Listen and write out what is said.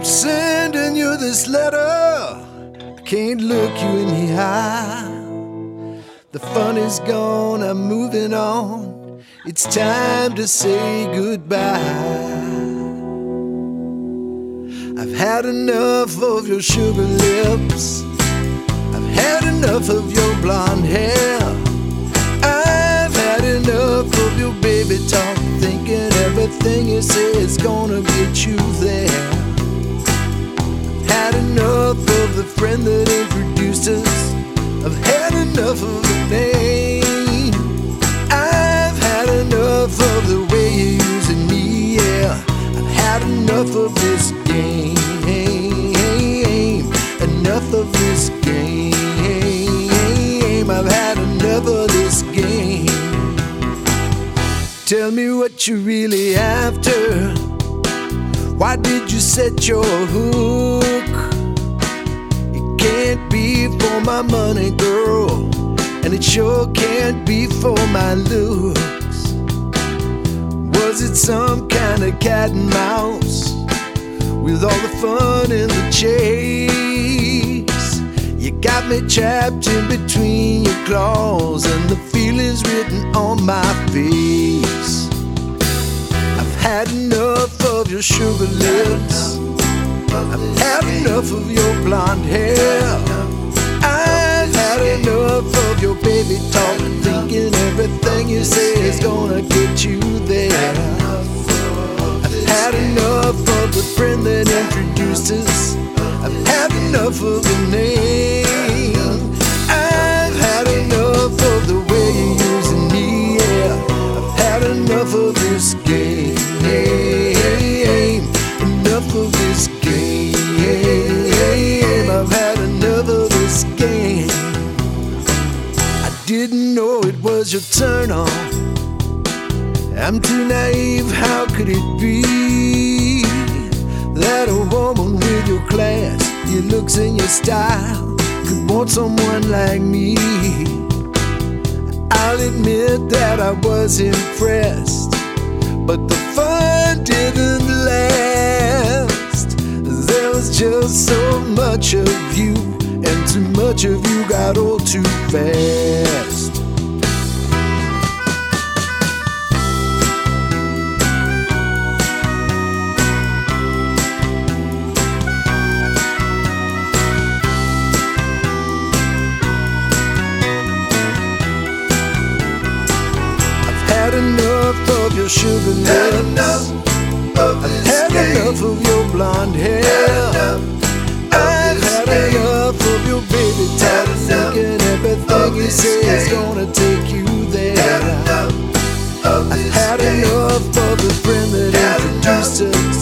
Sending you this letter, I can't look you in the eye. The fun is gone, I'm moving on. It's time to say goodbye. I've had enough of your sugar lips. I've had enough of your blonde hair. I've had enough of your baby talk, thinking everything you say is gonna get you there. Had enough of the friend that introduced us. I've had enough of the name. I've had enough of the way you're using me, yeah. I've had enough of this game. Enough of this game. I've had enough of this game. Tell me what you're really after. Why did you set your hook? It can't be for my money, girl, and it sure can't be for my looks. Was it some kind of cat and mouse with all the fun in the chase? You got me trapped in between your claws and the feelings written on my face. I've had enough of your sugar lips. I've had enough of your blonde hair. I've had enough of your baby talk, thinking everything you say is gonna get you there. I've had enough of the friend that introduced us. I've had enough of the name. I've had enough of the way you're using me, yeah. I've had enough of this game. Enough of this game. I've had enough of this game. I didn't know it was your turn on. I'm too naive, how could it be that a woman with your class, your looks and your style could want someone like me? I'll admit that I was impressed, but the fun didn't last. There was just so much of you, and too much of you got old too fast. Had enough of your sugar lips. I've had enough of your blonde hair. I've had enough of your baby talk, thinking everything you say is gonna take you there. I've had enough of the friend that introduced us.